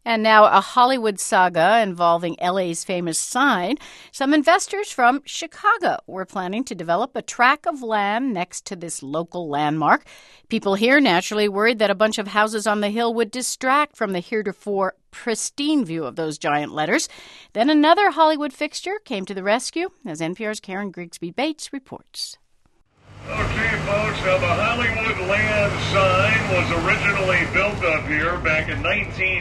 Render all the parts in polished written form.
And now a Hollywood saga involving LA's famous sign. Some investors from Chicago were planning to develop a tract of land next to this local landmark. People here naturally worried that a bunch of houses on the hill would distract from the heretofore pristine view of those giant letters. Then another Hollywood fixture came to the rescue, as NPR's Karen Grigsby Bates reports. Okay, folks, now the Hollywood land sign was originally built up here back in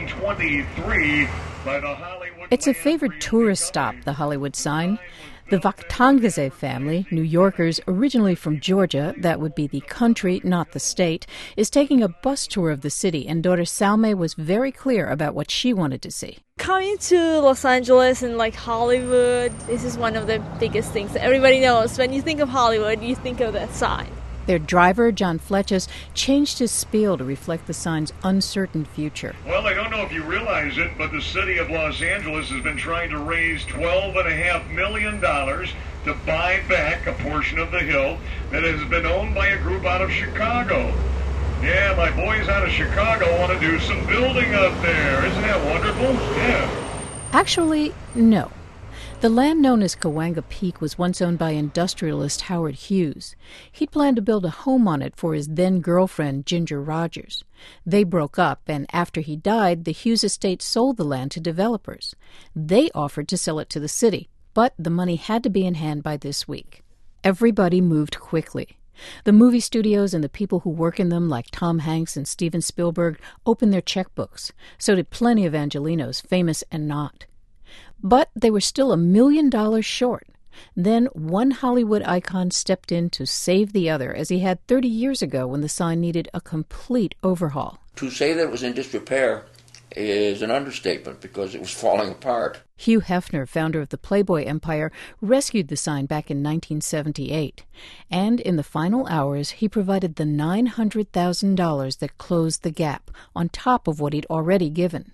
1923 by the Hollywood. It's a favorite tourist stop, the Hollywood sign. The Vakhtangidze family, New Yorkers originally from Georgia, that would be the country, not the state, is taking a bus tour of the city, and daughter Salme was very clear about what she wanted to see. Coming to Los Angeles and Hollywood, this is one of the biggest things that everybody knows. When you think of Hollywood, you think of that sign. Their driver, John Fletches, changed his spiel to reflect the sign's uncertain future. Well, I don't know if you realize it, but the city of Los Angeles has been trying to raise $12.5 million to buy back a portion of the hill that has been owned by a group out of Chicago. Yeah, my boys out of Chicago want to do some building up there. Isn't that wonderful? Yeah. Actually, no. The land known as Cahuenga Peak was once owned by industrialist Howard Hughes. He'd planned to build a home on it for his then-girlfriend, Ginger Rogers. They broke up, and after he died, the Hughes estate sold the land to developers. They offered to sell it to the city, but the money had to be in hand by this week. Everybody moved quickly. The movie studios and the people who work in them, like Tom Hanks and Steven Spielberg, opened their checkbooks. So did plenty of Angelenos, famous and not. But they were still $1 million short. Then one Hollywood icon stepped in to save the other, as he had 30 years ago when the sign needed a complete overhaul. To say that it was in disrepair is an understatement because it was falling apart. Hugh Hefner, founder of the Playboy empire, rescued the sign back in 1978. And in the final hours, he provided the $900,000 that closed the gap, on top of what he'd already given.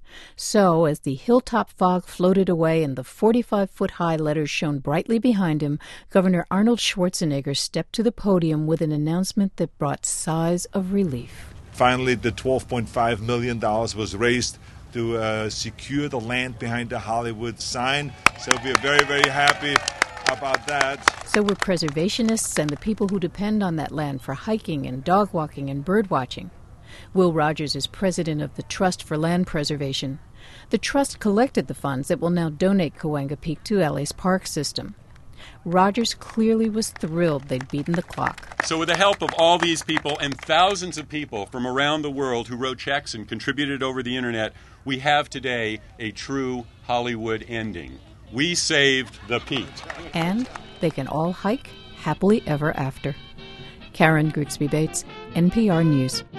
So, as the hilltop fog floated away and the 45-foot-high letters shone brightly behind him, Governor Arnold Schwarzenegger stepped to the podium with an announcement that brought sighs of relief. Finally, the $12.5 million was raised to secure the land behind the Hollywood sign. So we're very, very happy about that. So were preservationists and the people who depend on that land for hiking and dog walking and bird watching. Will Rogers is president of the Trust for Land Preservation. The trust collected the funds that will now donate Cahuenga Peak to LA's park system. Rogers clearly was thrilled they'd beaten the clock. So with the help of all these people and thousands of people from around the world who wrote checks and contributed over the internet, we have today a true Hollywood ending. We saved the peak. And they can all hike happily ever after. Karen Grigsby Bates, NPR News.